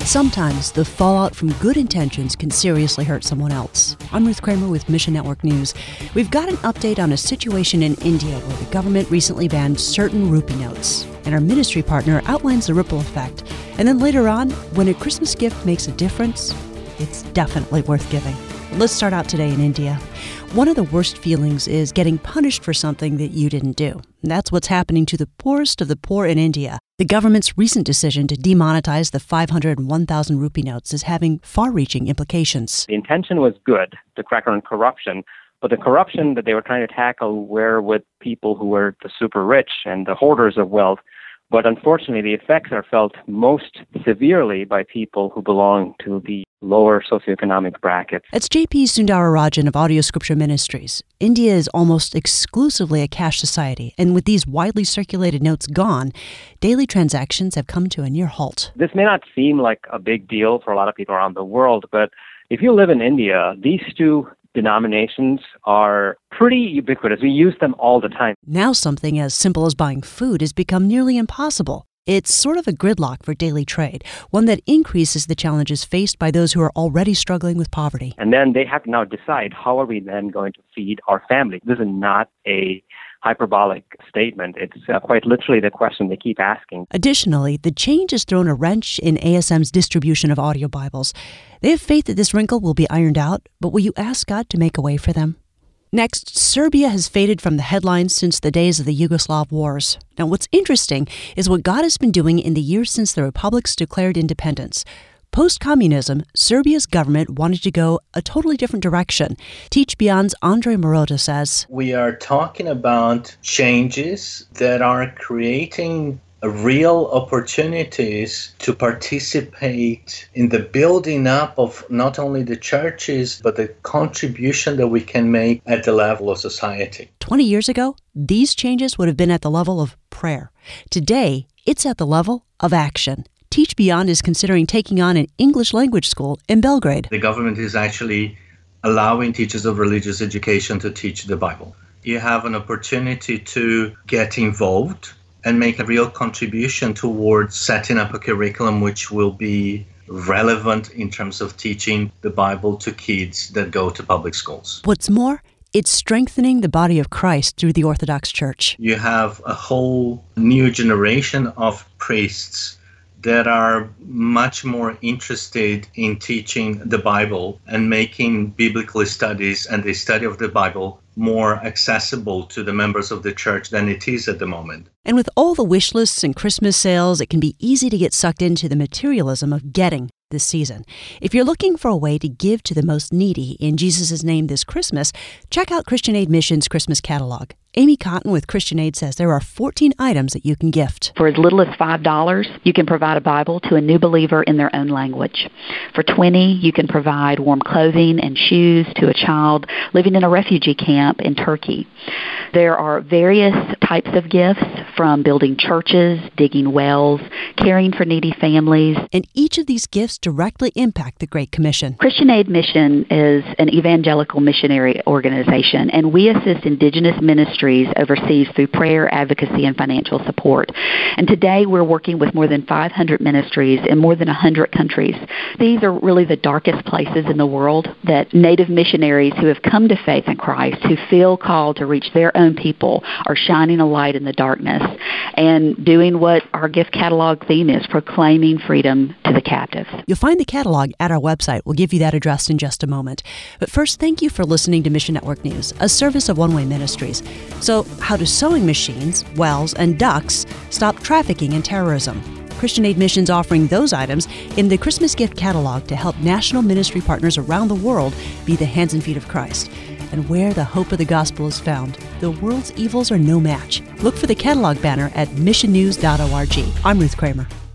Sometimes the fallout from good intentions can seriously hurt someone else. I'm Ruth Kramer with Mission Network News. We've got an update on a situation in India where the government recently banned certain rupee notes. And our ministry partner outlines the ripple effect. And then later on, when a Christmas gift makes a difference, it's definitely worth giving. Let's start out today in India. One of the worst feelings is getting punished for something that you didn't do. And that's what's happening to the poorest of the poor in India. The government's recent decision to demonetize the 500 and 1,000 rupee notes is having far-reaching implications. The intention was good, to crack on corruption, but the corruption that they were trying to tackle were with people who were the super rich and the hoarders of wealth. But unfortunately, the effects are felt most severely by people who belong to the lower socioeconomic brackets. That's J.P. Sundararajan of Audio Scripture Ministries. India is almost exclusively a cash society, and with these widely circulated notes gone, daily transactions have come to a near halt. This may not seem like a big deal for a lot of people around the world, but if you live in India, these two denominations are pretty ubiquitous. We use them all the time. Now something as simple as buying food has become nearly impossible. It's sort of a gridlock for daily trade, one that increases the challenges faced by those who are already struggling with poverty. And then they have to now decide, how are we then going to feed our family? This is not a hyperbolic statement. It's quite literally the question they keep asking. Additionally, the change has thrown a wrench in ASM's distribution of audio Bibles. They have faith that this wrinkle will be ironed out, but will you ask God to make a way for them? Next, Serbia has faded from the headlines since the days of the Yugoslav wars. Now, what's interesting is what God has been doing in the years since the republics declared independence. Post-communism, Serbia's government wanted to go a totally different direction. Teach Beyond's Andre Morota says, "We are talking about changes that are creating real opportunities to participate in the building up of not only the churches, but the contribution that we can make at the level of society." 20 years ago, these changes would have been at the level of prayer. Today, it's at the level of action. Teach Beyond is considering taking on an English language school in Belgrade. The government is actually allowing teachers of religious education to teach the Bible. You have an opportunity to get involved and make a real contribution towards setting up a curriculum which will be relevant in terms of teaching the Bible to kids that go to public schools. What's more, it's strengthening the body of Christ through the Orthodox Church. You have a whole new generation of priests that are much more interested in teaching the Bible and making biblical studies and the study of the Bible more accessible to the members of the church than it is at the moment. And with all the wish lists and Christmas sales, it can be easy to get sucked into the materialism of getting this season. If you're looking for a way to give to the most needy in Jesus' name this Christmas, check out Christian Aid Mission's Christmas catalog. Amy Cotton with Christian Aid says there are 14 items that you can gift. For as little as $5, you can provide a Bible to a new believer in their own language. For $20, you can provide warm clothing and shoes to a child living in a refugee camp in Turkey. There are various types of gifts, from building churches, digging wells, caring for needy families. And each of these gifts directly impact the Great Commission. Christian Aid Mission is an evangelical missionary organization, and we assist indigenous ministries overseas through prayer, advocacy, and financial support. And today we're working with more than 500 ministries in more than 100 countries. These are really the darkest places in the world that Native missionaries who have come to faith in Christ, who feel called to reach their own people, are shining a light in the darkness and doing what our gift catalog theme is, proclaiming freedom to the captives. You'll find the catalog at our website. We'll give you that address in just a moment. But first, thank you for listening to Mission Network News, a service of One Way Ministries. So, how do sewing machines, wells, and ducks stop trafficking and terrorism? Christian Aid Mission's offering those items in the Christmas gift catalog to help national ministry partners around the world be the hands and feet of Christ. And where the hope of the gospel is found, the world's evils are no match. Look for the catalog banner at missionnews.org. I'm Ruth Kramer.